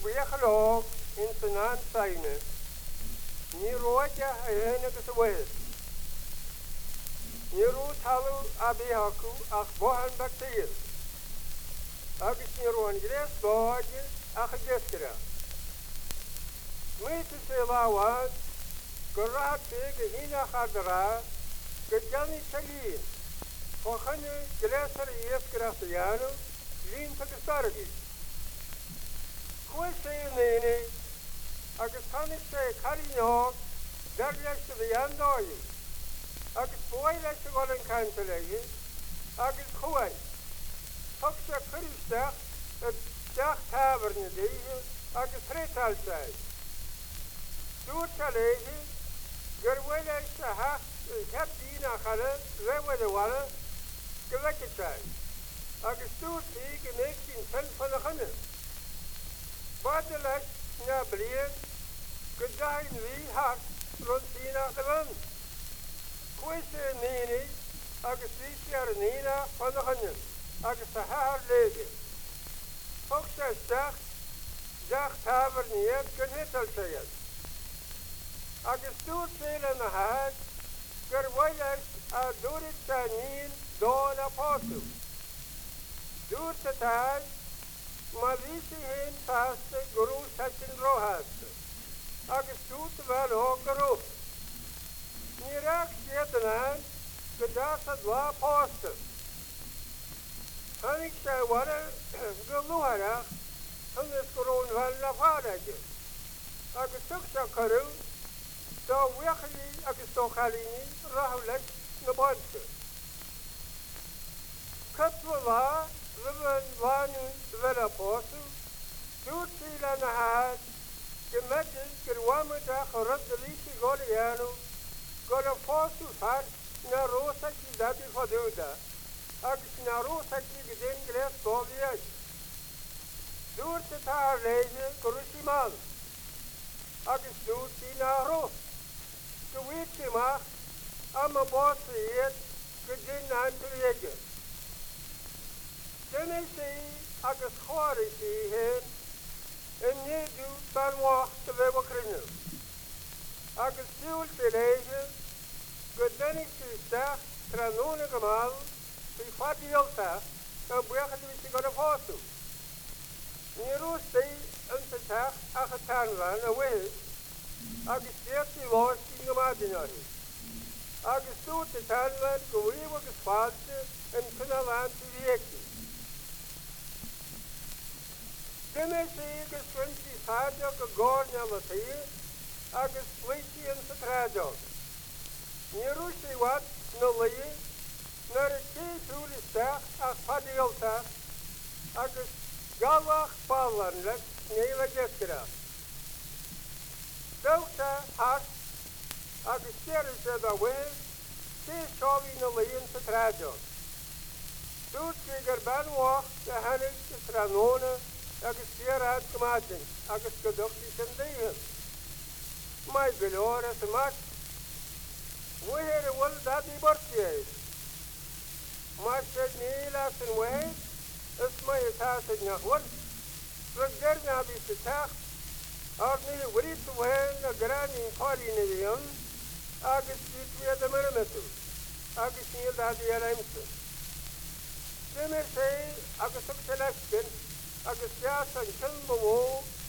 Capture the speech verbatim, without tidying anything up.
wegelog in zijn aanzijne. Ni roja heen agus wes. Ni roet halu abihaku ach bohan bakteer. Agus ni roan gres boadje ach geskera. Meete se lawan geraad tegen hina gadra gejani chalien. Kochane gleser yeskrasiano lin te gestargi. Kwese nene agus kan ik se karino derles de yandoy. Agus boyle se golen kantelege agus khoy. Tokse krista het dag taverne deze agus retal sai. Doet kalege gerwele se ha heb dina khale rewele wala gewekket zijn. Agus doet ik in negentien cent van de ganne. Wat de les na blien gedain wie hart rond Tina de wand. Kwese nene agus vier nena van de ganne. Agus de haar lege. Ook zes dag dag haver niet genettel zijn. Agus doet vele na haar gerwele a door het zijn door de apostel. Door de tijd, maar wie ze heen vaste, guru sachin rohaste. Agus doet wel ook geroep. Nirak zitten aan, gedaas het wa apostel. En ik zei worden, geluharach, en is gewoon wel na vadertje. Agus ook zo karu, zo wegeli, agus toch halini, rahulet, na bonte. Katwa Ruben Wanu Vela Posu, Tutsila Nahad, the Metal, Kirwamata, Horatalici Goriano, Gora Posu Fat, Narosa Kidabi Foduda, Agis Narosa Kidin Glass Goviat, Durta Lady, Kurushiman, Agis Durti Naro, to Wichima, I'm a boss yet, Kidin Antiager. Then I say, agus chorisi hen, en nedu ban wacht te wewe krinnen. Agus ziel te lezen, gedennig te stag, tranone gemal, te fadielta, en bregen die te gaan foto. Nero stay en te tag, agetaan van, en wees, agus veertien was in gemadinari. Agus toe te taan van, gewewe gespalte, en kunalaan te weken. Then I say, agus twenty sadjok a gornya latie, agus fleetie in se tradjok. Nirushi wat, no lie, nar a kei tuli stach, ach padieltach, agus galwach palanlek, neila geskera. Dokta hart, agus serse da weh, kei shovi no lie in se tradjok. Doet kiger ban wach, de hannig se tranone, agus zeer uitgemaakt, agus gedochtjes en dingen. Maar beloor het maakt. We hebben wel dat die borstje is. Maar ze niet laten wij, is mij het haast het nog wel. Terug daarna heb ik gezegd, als niet weet we een gran in Pari in de jong, agus ziet weer de meer met u. Agus niet dat die ruimte. Ze me zei, agus ook zelfs Agus ja san chilmo